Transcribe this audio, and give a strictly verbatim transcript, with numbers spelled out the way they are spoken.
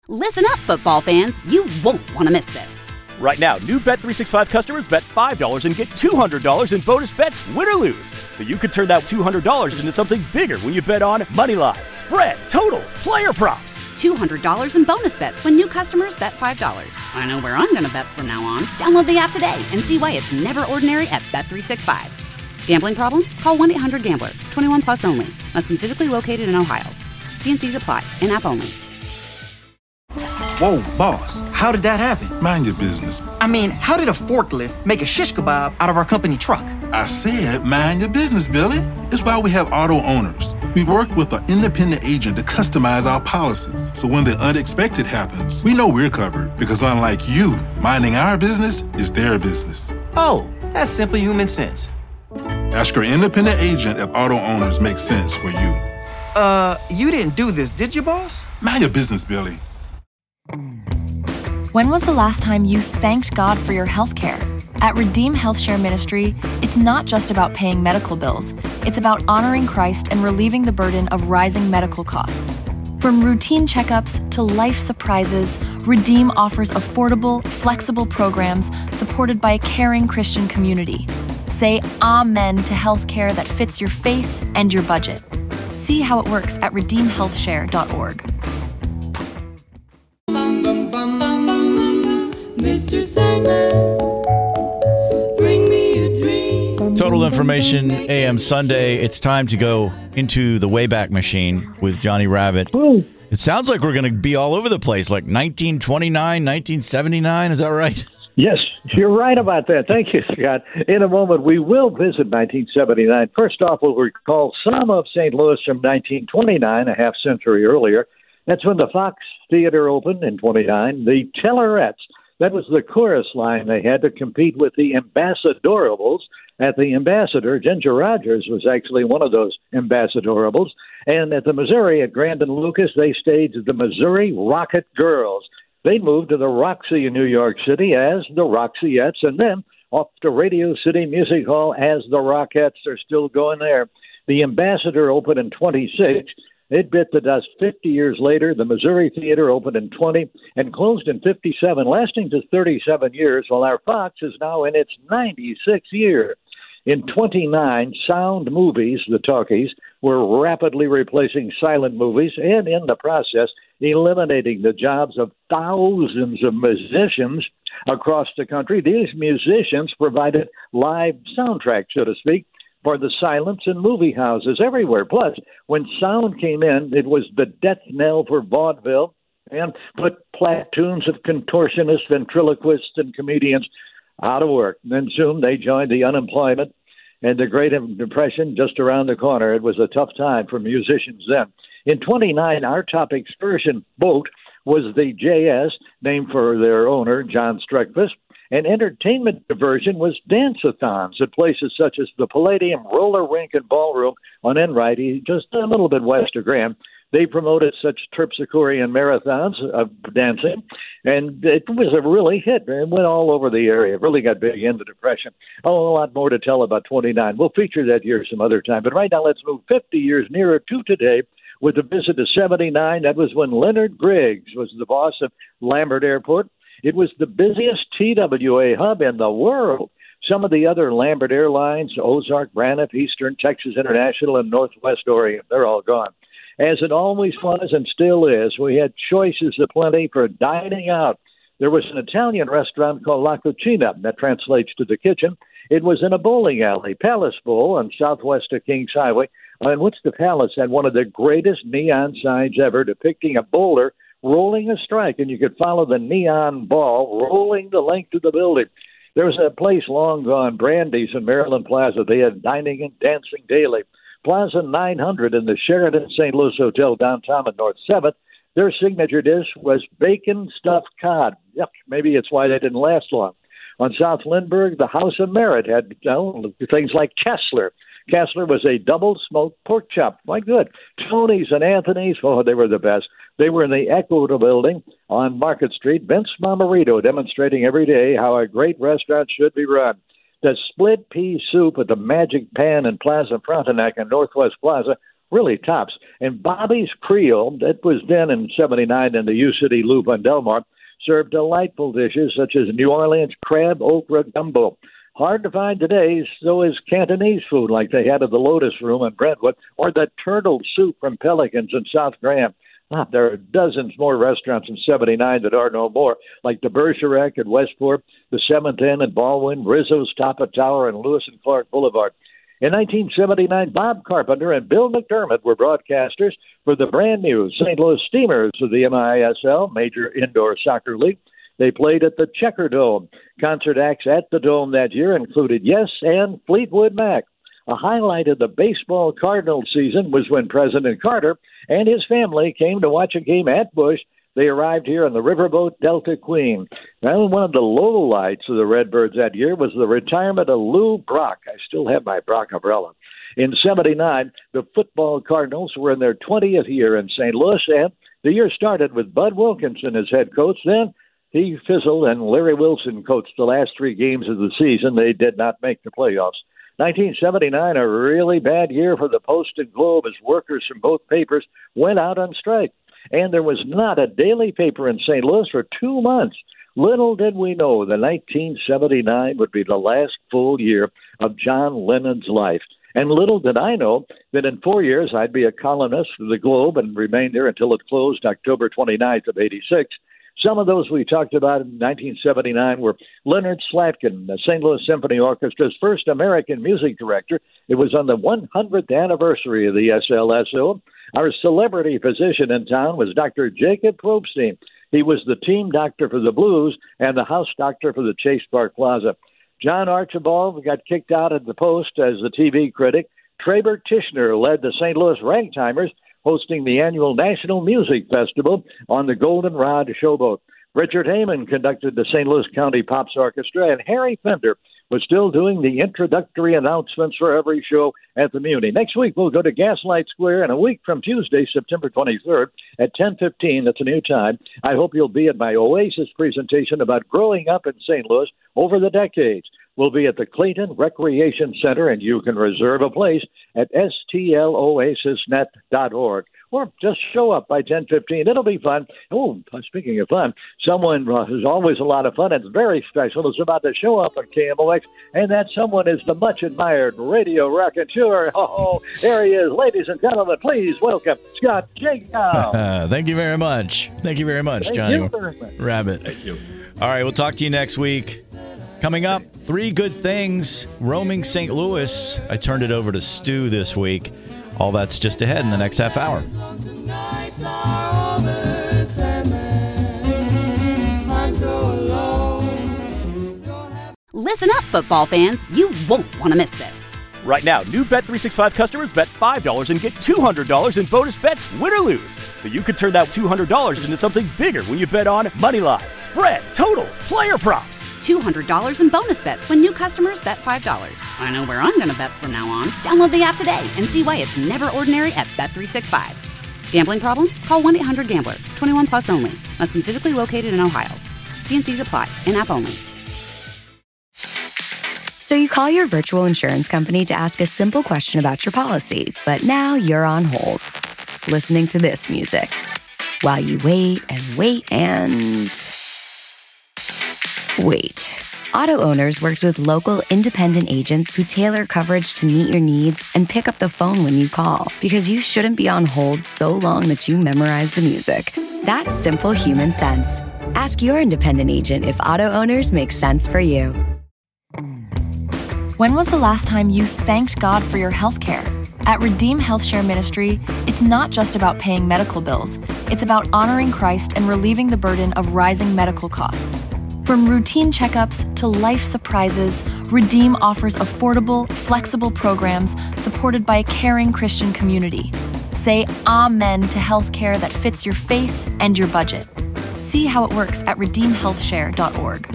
Listen up, football fans. You won't want to miss this. Right now, new Bet three sixty-five customers bet five dollars and get two hundred dollars in bonus bets, win or lose. So you could turn that two hundred dollars into something bigger when you bet on moneyline, spread, totals, player props. two hundred dollars in bonus bets when new customers bet five dollars. I know where I'm going to bet from now on. Download the app today and see why it's never ordinary at Bet three sixty-five. Gambling problem? Call one eight hundred gambler. twenty-one plus only. Must be physically located in Ohio. T N Cs apply. In-app only. Whoa, boss, how did that happen? Mind your business. I mean, how did a forklift make a shish kebab out of our company truck? I said mind your business, Billy. It's why we have auto owners. We work with an independent agent to customize our policies. So when the unexpected happens, we know we're covered. Because unlike you, minding our business is their business. Oh, that's simple human sense. Ask your independent agent if auto owners make sense for you. Uh, you didn't do this, did you, boss? Mind your business, Billy. When was the last time you thanked God for your health care? At Redeem Health Share Ministry, it's not just about paying medical bills. It's about honoring Christ and relieving the burden of rising medical costs. From routine checkups to life surprises, Redeem offers affordable, flexible programs supported by a caring Christian community. Say amen to health care that fits your faith and your budget. See how it works at redeem health share dot org. Mister Sandman, bring me a dream. Total Information A M Sunday. It's time to go into the Wayback Machine with Johnny Rabbit. Ooh. It sounds like we're going to be all over the place, like nineteen twenty-nine, nineteen seventy-nine. Is that right? Yes, you're right about that. Thank you, Scott. In a moment, we will visit nineteen seventy-nine. First off, we'll recall some of Saint Louis from nineteen twenty-nine, a half century earlier. That's when the Fox Theater opened in twenty-nine. The Tellerettes. That was the chorus line they had to compete with the Ambassadorables at the Ambassador. Ginger Rogers was actually one of those Ambassadorables. And at the Missouri at Grandin Lucas, they staged the Missouri Rocket Girls. They moved to the Roxy in New York City as the Roxyettes, and then off to Radio City Music Hall as the Rockettes. They're still going there. The Ambassador opened in twenty-six. It bit the dust fifty years later. The Missouri Theater opened in twenty and closed in fifty-seven, lasting to thirty-seven years, while our Fox is now in its ninety-sixth year. In twenty-nine, sound movies, the talkies, were rapidly replacing silent movies and, in the process, eliminating the jobs of thousands of musicians across the country. These musicians provided live soundtracks, so to speak, for the silence in movie houses everywhere. Plus, when sound came in, it was the death knell for vaudeville and put platoons of contortionists, ventriloquists, and comedians out of work. And then soon they joined the unemployment and the Great Depression just around the corner. It was a tough time for musicians then. In twenty-nine, our top excursion boat was the J S, named for their owner, John Streckfus. And entertainment diversion was dance-a-thons at places such as the Palladium, Roller Rink, and Ballroom on Enright, just a little bit west of Graham. They promoted such terpsichorean marathons of dancing, and it was a really hit. It went all over the area. It really got big in the Depression. Oh, a lot more to tell about twenty-nine. We'll feature that year some other time. But right now, let's move fifty years nearer to today with a visit to seventy-nine. That was when Leonard Griggs was the boss of Lambert Airport. It was the busiest T W A hub in the world. Some of the other Lambert Airlines, Ozark, Braniff, Eastern, Texas International, and Northwest Orient, they're all gone. As it always was and still is, we had choices aplenty for dining out. There was an Italian restaurant called La Cucina that translates to the kitchen. It was in a bowling alley, Palace Bowl, on southwest of Kings Highway, in which the Palace had one of the greatest neon signs ever depicting a bowler rolling a strike, and you could follow the neon ball rolling the length of the building. There was a place long gone, Brandy's in Maryland Plaza. They had dining and dancing daily. Plaza nine hundred in the Sheraton Saint Louis Hotel downtown at North seventh. Their signature dish was bacon stuffed cod. Yep, maybe it's why they didn't last long. On South Lindbergh, the House of Merit had you know, things like Kessler. Kessler was a double smoked pork chop. My good. Tony's and Anthony's, oh, they were the best. They were in the Echo building on Market Street. Vince Mamarito demonstrating every day how a great restaurant should be run. The split pea soup at the Magic Pan in Plaza Frontenac and Northwest Plaza. really tops. And Bobby's Creole, that was then in seventy-nine in the U-City Loop on Delmar, served delightful dishes such as New Orleans crab okra gumbo. Hard to find today, so is Cantonese food like they had at the Lotus Room in Brentwood, or the turtle soup from Pelicans in South Graham. Ah, there are dozens more restaurants in seventy-nine that are no more, like the Bergerac at Westport, the Seventh Inn at Baldwin, Rizzo's Tapa Tower, and Lewis and Clark Boulevard. In nineteen seventy-nine, Bob Carpenter and Bill McDermott were broadcasters for the brand new Saint Louis Steamers of the M I S L, Major Indoor Soccer League. They played at the Checker Dome. Concert acts at the Dome that year included Yes and Fleetwood Mac. A highlight of the baseball Cardinals season was when President Carter and his family came to watch a game at Busch. They arrived here on the riverboat Delta Queen. Well, one of the lowlights of the Redbirds that year was the retirement of Lou Brock. I still have my Brock umbrella. In seventy-nine, the football Cardinals were in their twentieth year in Saint Louis, and the year started with Bud Wilkinson as head coach. Then he fizzled, and Larry Wilson coached the last three games of the season. They did not make the playoffs. nineteen seventy-nine, a really bad year for the Post and Globe as workers from both papers went out on strike. And there was not a daily paper in Saint Louis for two months. Little did we know that nineteen seventy-nine would be the last full year of John Lennon's life. And little did I know that in four years I'd be a columnist for the Globe and remain there until it closed October twenty-ninth of eighty-six. Some of those we talked about in nineteen seventy-nine were Leonard Slatkin, the Saint Louis Symphony Orchestra's first American music director. It was on the one hundredth anniversary of the S L S O. Our celebrity physician in town was Doctor Jacob Probstein. He was the team doctor for the Blues and the house doctor for the Chase Park Plaza. John Archibald got kicked out at the Post as the T V critic. Traber Tishner led the Saint Louis Ragtimers, hosting the annual National Music Festival on the Goldenrod Showboat. Richard Heyman conducted the Saint Louis County Pops Orchestra, and Harry Fender was still doing the introductory announcements for every show at the Muni. Next week, we'll go to Gaslight Square, and a week from Tuesday, September twenty-third, at ten fifteen, that's a new time. I hope you'll be at my Oasis presentation about growing up in Saint Louis over the decades. We'll be at the Clayton Recreation Center, and you can reserve a place at S T L oasis net dot org. Or just show up by ten fifteen. It'll be fun. Oh, speaking of fun, someone uh, who's always a lot of fun and very special is about to show up on K M O X, and that someone is the much-admired radio raconteur. Oh, there he is. Ladies and gentlemen, please welcome Scott Jacob. Thank you very much. Thank you very much, Thank Johnny you very much. Rabbit. Thank you. All right, we'll talk to you next week. Coming up, three good things roaming Saint Louis. I turned it over to Stu this week. All that's just ahead in the next half hour. Listen up, football fans. You won't want to miss this. Right now, new Bet three sixty-five customers bet five dollars and get two hundred dollars in bonus bets, win or lose. So you could turn that two hundred dollars into something bigger when you bet on money line, spread, totals, player props. two hundred dollars in bonus bets when new customers bet five dollars. I know where I'm going to bet from now on. Download the app today and see why it's never ordinary at Bet three sixty-five. Gambling problem? Call one eight hundred gambler. twenty-one plus only. Must be physically located in Ohio. T and C's apply. In-app only. So you call your virtual insurance company to ask a simple question about your policy, but now you're on hold, listening to this music, while you wait and wait and... wait. Auto Owners works with local independent agents who tailor coverage to meet your needs and pick up the phone when you call, because you shouldn't be on hold so long that you memorize the music. That's simple human sense. Ask your independent agent if Auto Owners makes sense for you. When was the last time you thanked God for your health care? At Redeem Health Share Ministry, it's not just about paying medical bills. It's about honoring Christ and relieving the burden of rising medical costs. From routine checkups to life surprises, Redeem offers affordable, flexible programs supported by a caring Christian community. Say amen to health care that fits your faith and your budget. See how it works at redeem health share dot org.